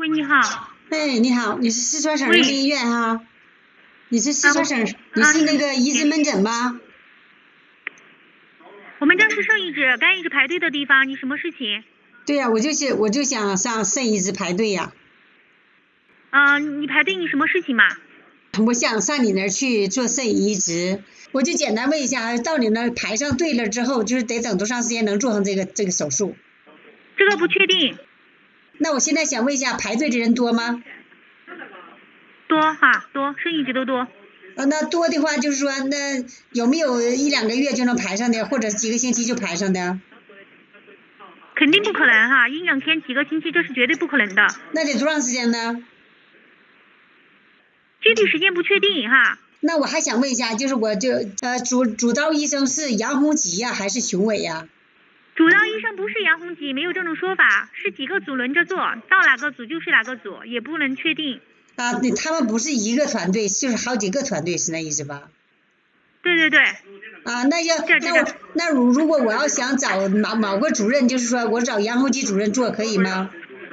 喂，你好。 哎，你好，你是四川省人民医院哈？你是四川省，你是那个移植门诊吗？ 我们这是肾移植、肝移植排队的地方，你什么事情？ 对呀、我就想上肾移植排队呀、 你排队你什么事情嘛？ 我想上你那儿去做肾移植，我就简单问一下，到你那儿排上队了之后，就是得等多长时间能做上这个手术？ 这个不确定。 那我现在想问一下，排队的人多吗？ 多哈，多，肾移植都多。 那多的话，就是说，那有没有1-2个月就能排上的，或者几个星期就排上的？ 肯定不可能哈，1-2天、几个星期这是绝对不可能的。 那得多长时间呢？ 具体时间不确定哈。 那我还想问一下，就是主刀医生是杨洪吉呀，还是熊伟呀？ 主刀医生不是杨洪吉，没有这种说法，是几个组轮着做，到哪个组就是哪个组，也不能确定。 啊，他们不是一个团队，就是好几个团队，是那意思吧？ 对对对。 啊，如果我要想找某个主任，就是说我找杨洪吉主任做，可以吗？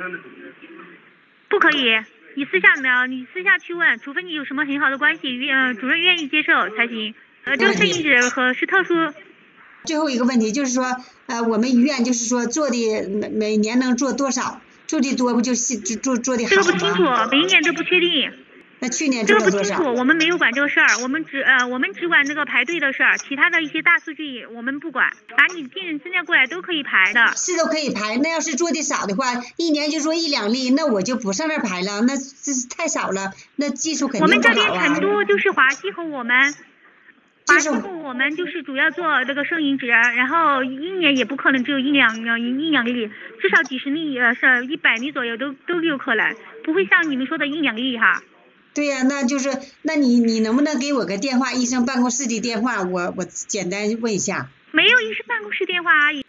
不可以，你私下去问，除非你有什么很好的关系，主任愿意接受才行。这个肾移植是特殊。 最后一个问题就是说，我们医院就是说做的每年能做多少？做的多不就做的好吗？ 这个不清楚，每一年都不确定。 那去年做了多少？ 这个不清楚，我们没有管这个事儿，我们只管那个排队的事儿，其他的一些大数据我们不管，把你病人资料过来都可以排的。 是都可以排，那要是做的少的话，一年就做1-2例，那我就不上那儿排了，那这是太少了，那技术肯定不好啊。 我们这边成都就是华西和我们。华西和我们就是主要做这个肾移植，然后一年也不可能只有一两个例，至少几十例是100例左右都有可能，不会像你们说的1-2例哈。 对呀、那就是那你能不能给我个电话，医生办公室的电话，我简单问一下。 没有医生办公室电话，阿姨。